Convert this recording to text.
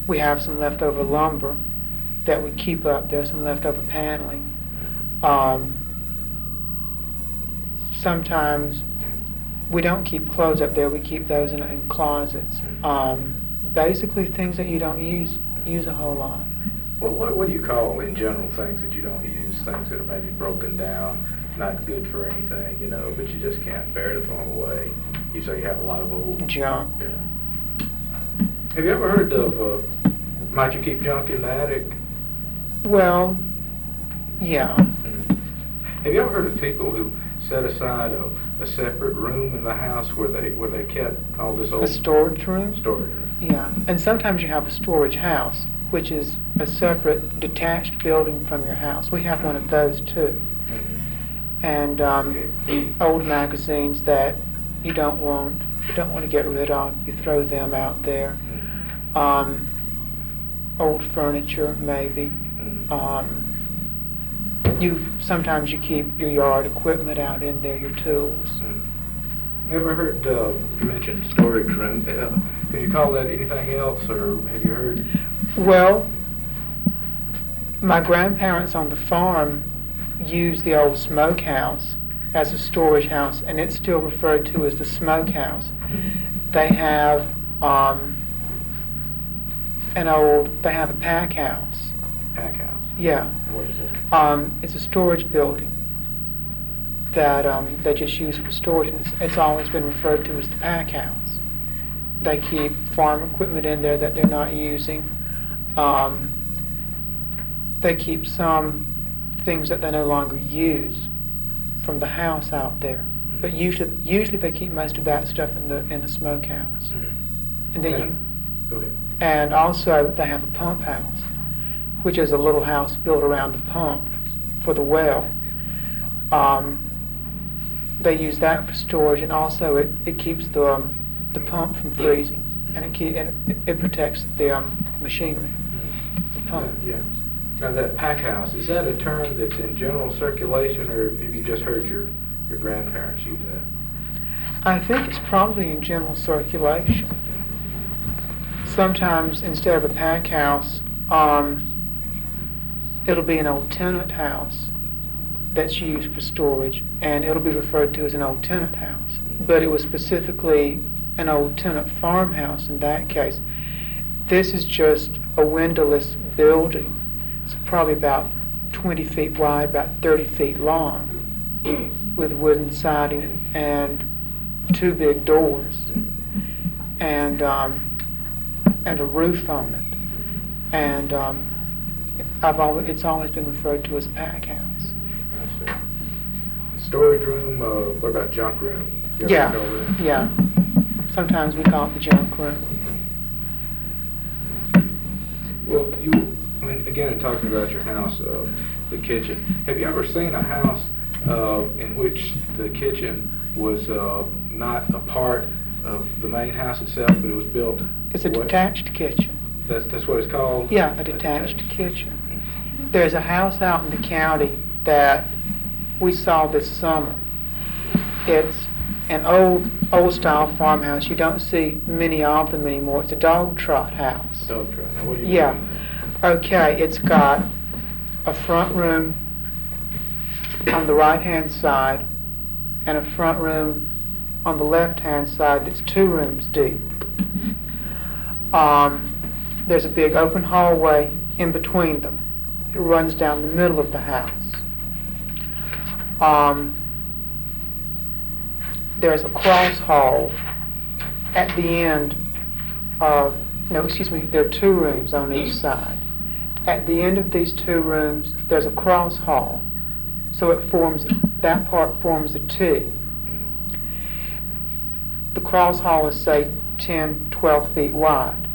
We have some leftover lumber that we keep up there, some leftover paneling. Um, Sometimes we don't keep clothes up there, we keep those in closets. Basically things that you don't use a whole lot. What do you call in general things that you don't use, things that are maybe broken down, not good for anything, but you just can't bear to throw them away? You say you have a lot of old Junk. Yeah. Have you ever heard of might you keep junk in the attic? Well, yeah. Have you ever heard of people who set aside a separate room in the house where they kept all this old A storage room? Storage room. Yeah, and sometimes you have a storage house, which is a separate detached building from your house. We have one of those too. And old magazines that you don't want to get rid of, you throw them out there. Old furniture, maybe. Sometimes you keep your yard equipment out in there, your tools. Ever heard you mentioned storage room? Could you call that anything else, or have you heard? Well, my grandparents on the farm used the old smokehouse as a storage house, and it's still referred to as the smokehouse. They have they have a pack house. Pack house? Yeah. What is it? It's a storage building that they just use for storage, and it's always been referred to as the pack house. They keep farm equipment in there that they're not using. They keep some things that they no longer use from the house out there, but usually they keep most of that stuff in the smokehouse. And then Go ahead. And also they have a pump house, which is a little house built around the pump for the well. They use that for storage, and also it keeps the pump from freezing, and it protects the machinery. The pump. Yeah. Now that pack house, is that a term that's in general circulation, or have you just heard your grandparents use that? I think it's probably in general circulation. Sometimes instead of a pack house, it'll be an old tenant house that's used for storage, and it'll be referred to as an old tenant house. But it was specifically an old tenant farmhouse in that case. This is just a windowless building. It's probably about 20 feet wide, about 30 feet long, with wooden siding and 2 big doors, and a roof on it. And it's always been referred to as a pack house. I see. Storage room. What about junk room? Yeah. Sometimes we call it the junk room. Well, again, in talking about your house, the kitchen, have you ever seen a house in which the kitchen was not a part of the main house itself, but it was built? It's a detached kitchen. That's what it's called? Yeah, a detached kitchen. There's a house out in the county that we saw this summer. It's an old style farmhouse. You don't see many of them anymore. It's a dog trot house. Dog trot. Now, what do you mean? Okay, it's got a front room on the right-hand side and a front room on the left-hand side that's 2 rooms deep. There's a big open hallway in between them. It runs down the middle of the house. There's a cross hall at the end of, there are 2 rooms on each side. At the end of these 2 rooms, there's a cross hall. So that part forms a T. The cross hall is, say, 10, 12 feet wide.